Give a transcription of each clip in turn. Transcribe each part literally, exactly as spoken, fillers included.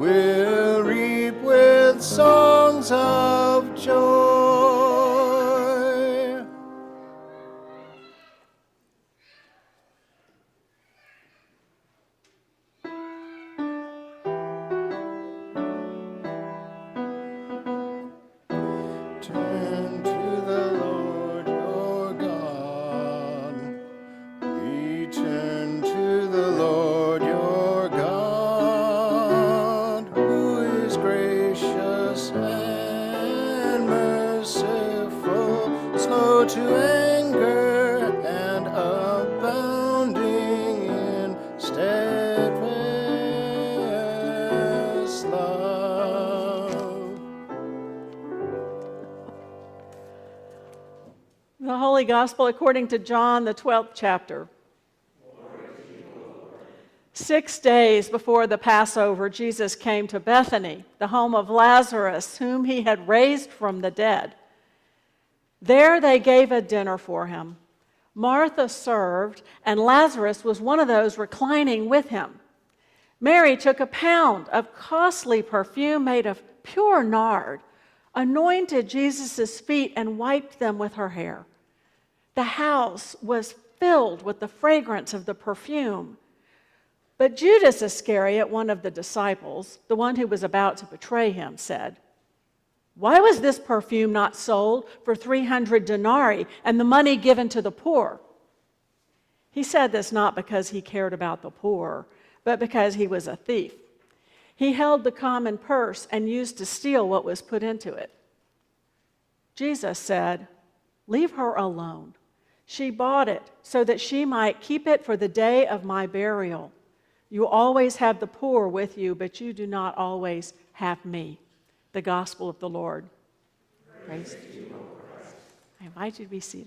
will reap with songs of joy. Turn to the Lord your God. Return to the Lord your God, who is gracious and merciful, slow to anger and abounding in steadfast love. The Holy Gospel according to John, the twelfth chapter. Six days before the Passover, Jesus came to Bethany, the home of Lazarus, whom he had raised from the dead. There they gave a dinner for him. Martha served, and Lazarus was one of those reclining with him. Mary took a pound of costly perfume made of pure nard, anointed Jesus' feet, and wiped them with her hair. The house was filled with the fragrance of the perfume. But Judas Iscariot, one of the disciples, the one who was about to betray him, said, "Why was this perfume not sold for three hundred denarii and the money given to the poor?" He said this not because he cared about the poor, but because he was a thief. He held the common purse and used to steal what was put into it. Jesus said, "Leave her alone. She bought it so that she might keep it for the day of my burial. You always have the poor with you, but you do not always have me." The gospel of the Lord. Praise, Praise to you, Lord Christ. I invite you to be seated.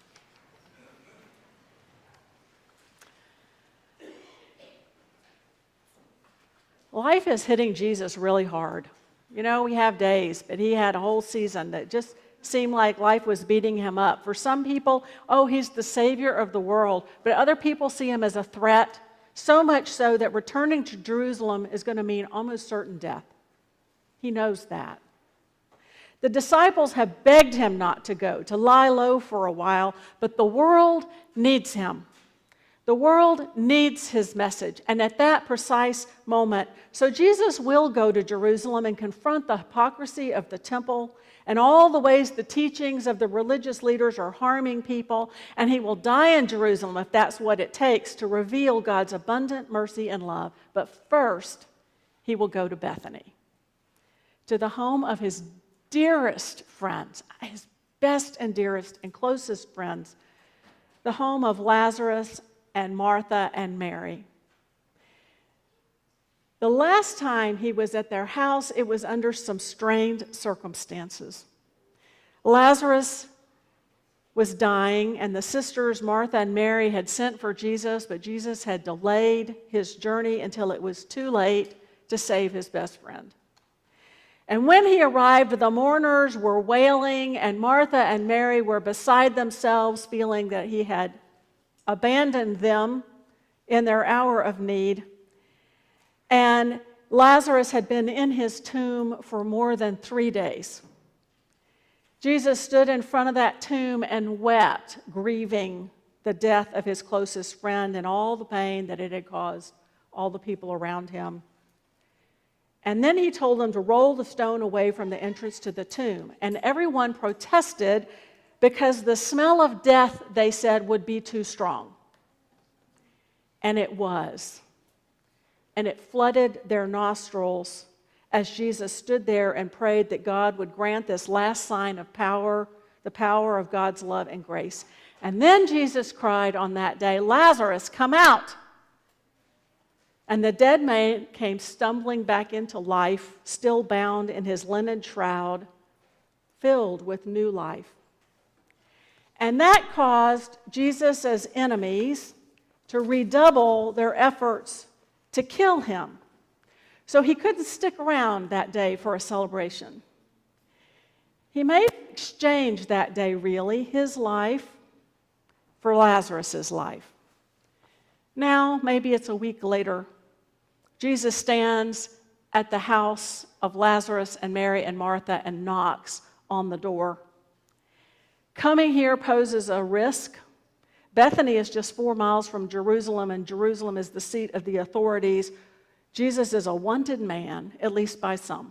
Life is hitting Jesus really hard. You know, we have days, but he had a whole season that just seemed like life was beating him up. For some people, oh, he's the Savior of the world, but other people see him as a threat. So much so that returning to Jerusalem is going to mean almost certain death. He knows that. The disciples have begged him not to go, to lie low for a while, but the world needs him. The world needs his message, and at that precise moment, so Jesus will go to Jerusalem and confront the hypocrisy of the temple and all the ways the teachings of the religious leaders are harming people, and he will die in Jerusalem if that's what it takes to reveal God's abundant mercy and love. But first, he will go to Bethany, to the home of his dearest friends, his best and dearest and closest friends, the home of Lazarus and Martha and Mary. The last time he was at their house, it was under some strained circumstances. Lazarus was dying, and the sisters, Martha and Mary, had sent for Jesus, but Jesus had delayed his journey until it was too late to save his best friend. And when he arrived, the mourners were wailing, and Martha and Mary were beside themselves, feeling that he had abandoned them in their hour of need. And Lazarus had been in his tomb for more than three days. Jesus stood in front of that tomb and wept, grieving the death of his closest friend and all the pain that it had caused all the people around him. And then he told them to roll the stone away from the entrance to the tomb. And everyone protested because the smell of death, they said, would be too strong. And it was. And it flooded their nostrils as Jesus stood there and prayed that God would grant this last sign of power, the power of God's love and grace. And then Jesus cried on that day, "Lazarus, come out!" And the dead man came stumbling back into life, still bound in his linen shroud, filled with new life. And that caused Jesus' enemies to redouble their efforts to kill him. So he couldn't stick around that day for a celebration. He made an exchange that day, really, his life for Lazarus' life. Now, maybe it's a week later, Jesus stands at the house of Lazarus and Mary and Martha and knocks on the door. Coming here poses a risk. Bethany is just four miles from Jerusalem, and Jerusalem is the seat of the authorities. Jesus is a wanted man, at least by some.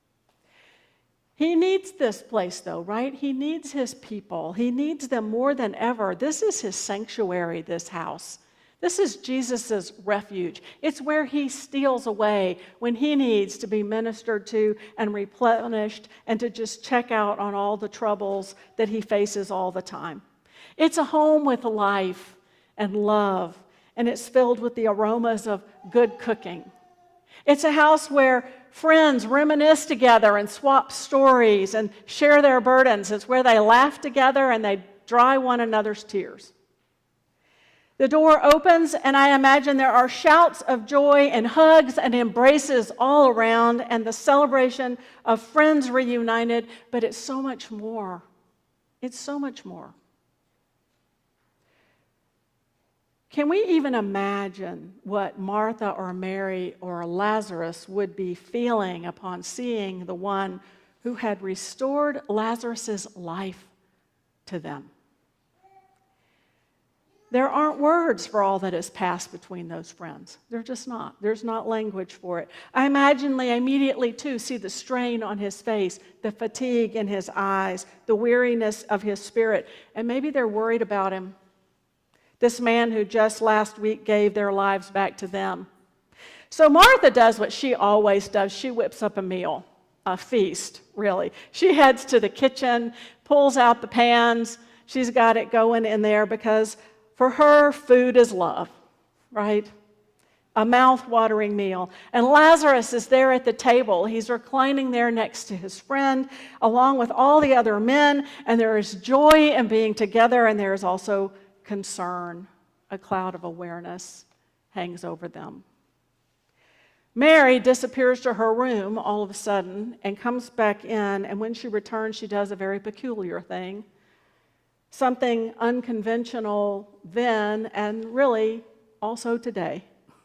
He needs this place, though, right? He needs his people. He needs them more than ever. This is his sanctuary, this house. This is Jesus' refuge. It's where he steals away when he needs to be ministered to and replenished and to just check out on all the troubles that he faces all the time. It's a home with life and love, and it's filled with the aromas of good cooking. It's a house where friends reminisce together and swap stories and share their burdens. It's where they laugh together and they dry one another's tears. The door opens, and I imagine there are shouts of joy and hugs and embraces all around and the celebration of friends reunited, but it's so much more. It's so much more. Can we even imagine what Martha or Mary or Lazarus would be feeling upon seeing the one who had restored Lazarus' life to them? There aren't words for all that has passed between those friends. They're just not. There's not language for it. I imagine they immediately, too, see the strain on his face, the fatigue in his eyes, the weariness of his spirit, and maybe they're worried about him. This man who just last week gave their lives back to them. So Martha does what she always does. She whips up a meal, a feast, really. She heads to the kitchen, pulls out the pans. She's got it going in there because for her, food is love, right? A mouth-watering meal. And Lazarus is there at the table. He's reclining there next to his friend, along with all the other men, and there is joy in being together, and there is also concern. A cloud of awareness hangs over them. Mary disappears to her room all of a sudden and comes back in, and when she returns, she does a very peculiar thing. Something unconventional then and really also today.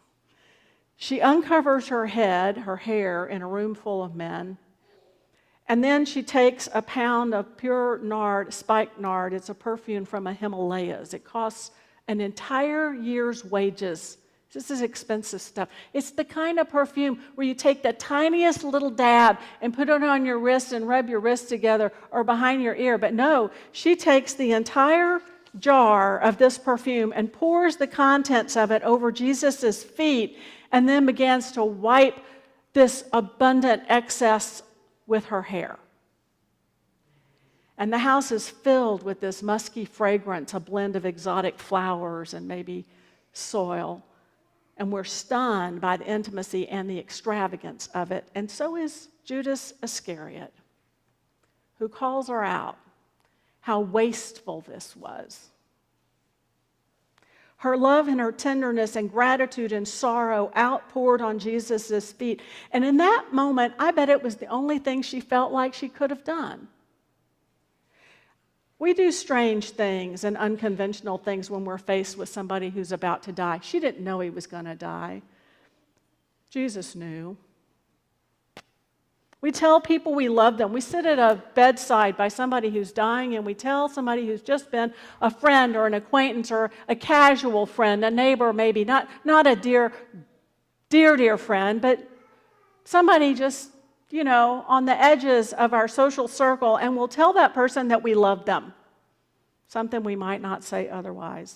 She uncovers her head, her hair, in a room full of men, and then she takes a pound of pure nard, spiked nard. It's a perfume from the Himalayas. It costs an entire year's wages. This is expensive stuff. It's the kind of perfume where you take the tiniest little dab and put it on your wrist and rub your wrists together or behind your ear. But no, she takes the entire jar of this perfume and pours the contents of it over Jesus' feet and then begins to wipe this abundant excess with her hair. And the house is filled with this musky fragrance, a blend of exotic flowers and maybe soil. And we're stunned by the intimacy and the extravagance of it. And so is Judas Iscariot, who calls her out how wasteful this was. Her love and her tenderness and gratitude and sorrow outpoured on Jesus' feet. And in that moment, I bet it was the only thing she felt like she could have done. We do strange things and unconventional things when we're faced with somebody who's about to die. She didn't know he was going to die. Jesus knew. We tell people we love them. We sit at a bedside by somebody who's dying, and we tell somebody who's just been a friend or an acquaintance or a casual friend, a neighbor maybe, not, not a dear, dear, dear friend, but somebody just, you know, on the edges of our social circle, and we'll tell that person that we love them, something we might not say otherwise.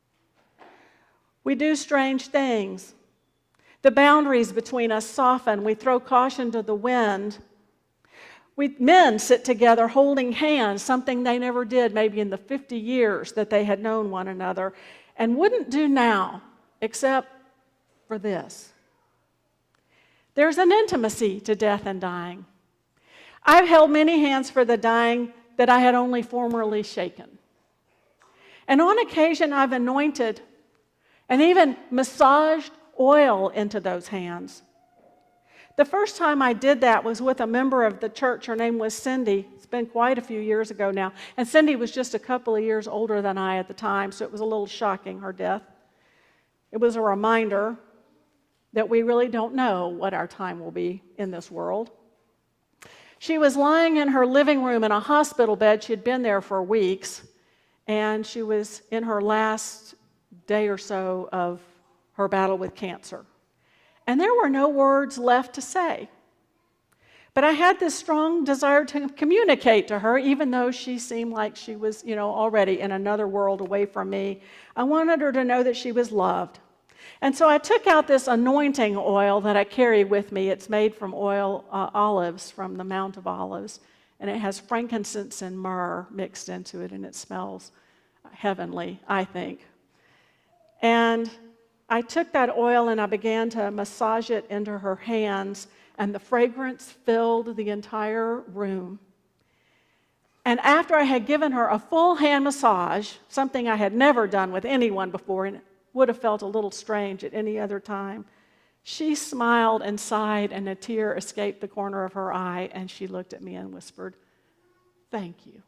We do strange things. The boundaries between us soften. We throw caution to the wind. We men sit together holding hands, something they never did maybe in the fifty years that they had known one another, and wouldn't do now except for this. There's an intimacy to death and dying. I've held many hands for the dying that I had only formerly shaken. And on occasion, I've anointed and even massaged oil into those hands. The first time I did that was with a member of the church. Her name was Cindy. It's been quite a few years ago now. And Cindy was just a couple of years older than I at the time, so it was a little shocking, her death. It was a reminder. that we really don't know what our time will be in this world. She was lying in her living room in a hospital bed. She had been there for weeks, and she was in her last day or so of her battle with cancer. And there were no words left to say. But I had this strong desire to communicate to her, even though she seemed like she was, you know, already in another world away from me. I wanted her to know that she was loved. And so I took out this anointing oil that I carry with me. It's made from oil, uh, olives, from the Mount of Olives. And it has frankincense and myrrh mixed into it, and it smells heavenly, I think. And I took that oil and I began to massage it into her hands, and the fragrance filled the entire room. And after I had given her a full hand massage, something I had never done with anyone before and would have felt a little strange at any other time, she smiled and sighed, and a tear escaped the corner of her eye, and she looked at me and whispered, "Thank you."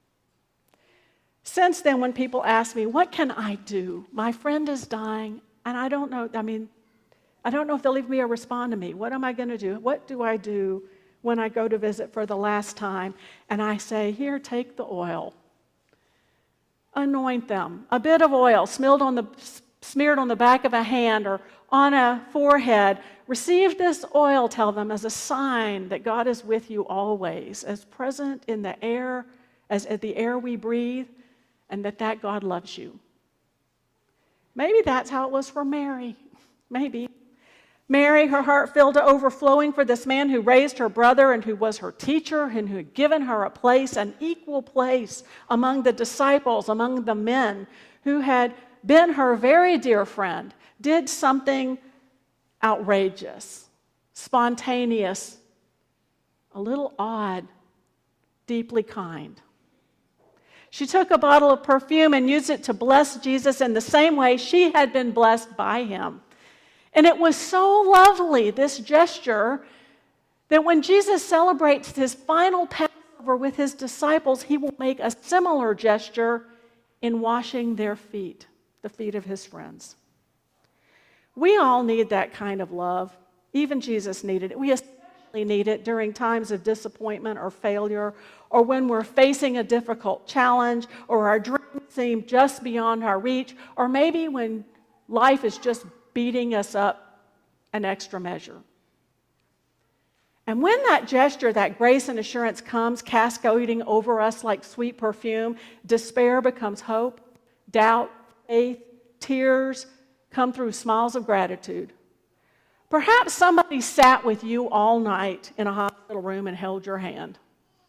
Since then, when people ask me, what can I do? My friend is dying, and I don't know, I mean, I don't know if they'll even respond to me. What am I going to do? What do I do when I go to visit for the last time? And I say, here, take the oil. Anoint them. A bit of oil smeared on the, smeared on the back of a hand or on a forehead. Receive this oil, tell them, as a sign that God is with you always, as present in the air, as at the air we breathe, and that that God loves you. Maybe that's how it was for Mary. Maybe. Mary, her heart filled to overflowing for this man who raised her brother and who was her teacher and who had given her a place, an equal place among the disciples, among the men, who had been her very dear friend, did something outrageous, spontaneous, a little odd, deeply kind. She took a bottle of perfume and used it to bless Jesus in the same way she had been blessed by him. And it was so lovely, this gesture, that when Jesus celebrates his final Passover with his disciples, he will make a similar gesture in washing their feet, the feet of his friends. We all need that kind of love. Even Jesus needed it. We especially need it during times of disappointment or failure, or when we're facing a difficult challenge, or our dreams seem just beyond our reach, or maybe when life is just beating us up an extra measure. And when that gesture, that grace and assurance comes cascading over us like sweet perfume, despair becomes hope, doubt, faith, tears come through smiles of gratitude. Perhaps somebody sat with you all night in a hospital room and held your hand.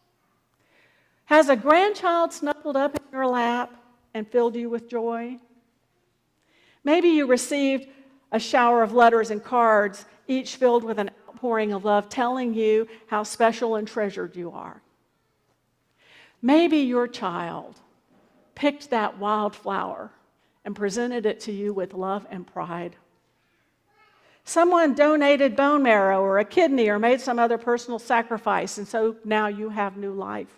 Has a grandchild snuggled up in your lap and filled you with joy? Maybe you received a shower of letters and cards, each filled with an outpouring of love, telling you how special and treasured you are. Maybe your child picked that wildflower and presented it to you with love and pride. Someone donated bone marrow or a kidney or made some other personal sacrifice, and so now you have new life.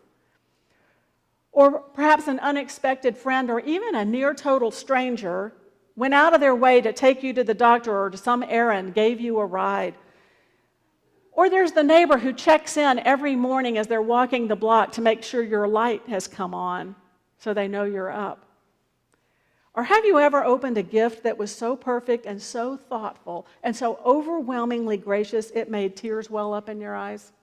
Or perhaps an unexpected friend or even a near total stranger went out of their way to take you to the doctor or to some errand, gave you a ride. Or there's the neighbor who checks in every morning as they're walking the block to make sure your light has come on so they know you're up. Or have you ever opened a gift that was so perfect and so thoughtful and so overwhelmingly gracious it made tears well up in your eyes?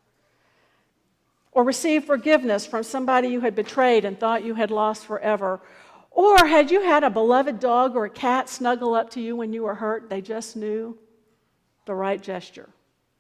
Or received forgiveness from somebody you had betrayed and thought you had lost forever? Or had you had a beloved dog or a cat snuggle up to you when you were hurt? They just knew the right gesture.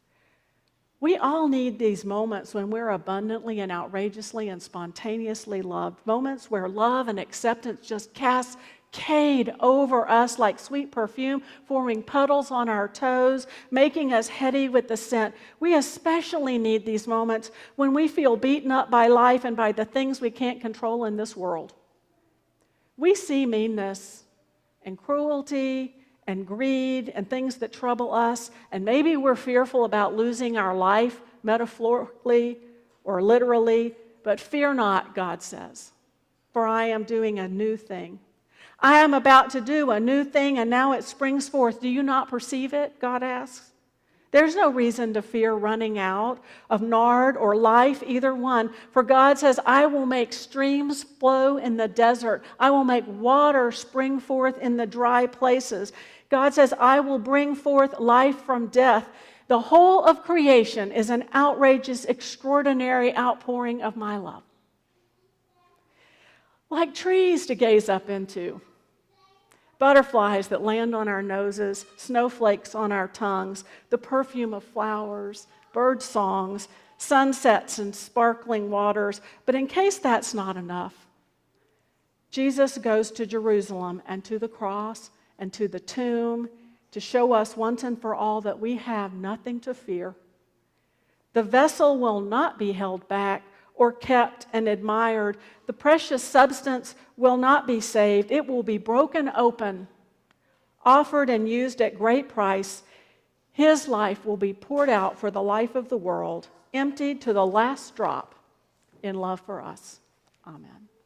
We all need these moments when we're abundantly and outrageously and spontaneously loved. Moments where love and acceptance just cascade over us like sweet perfume, forming puddles on our toes, making us heady with the scent. We especially need these moments when we feel beaten up by life and by the things we can't control in this world. We see meanness and cruelty and greed and things that trouble us, and maybe we're fearful about losing our life, metaphorically or literally, but fear not, God says, for I am doing a new thing. I am about to do a new thing, and now it springs forth. Do you not perceive it? God asks. There's no reason to fear running out of nard or life, either one. For God says, I will make streams flow in the desert. I will make water spring forth in the dry places. God says, I will bring forth life from death. The whole of creation is an outrageous, extraordinary outpouring of my love. Like trees to gaze up into. Butterflies that land on our noses, snowflakes on our tongues, the perfume of flowers, bird songs, sunsets and sparkling waters. But in case that's not enough, Jesus goes to Jerusalem and to the cross and to the tomb to show us once and for all that we have nothing to fear. The vessel will not be held back or kept and admired. The precious substance will not be saved. It will be broken open, offered and used at great price. His life will be poured out for the life of the world, emptied to the last drop in love for us. Amen.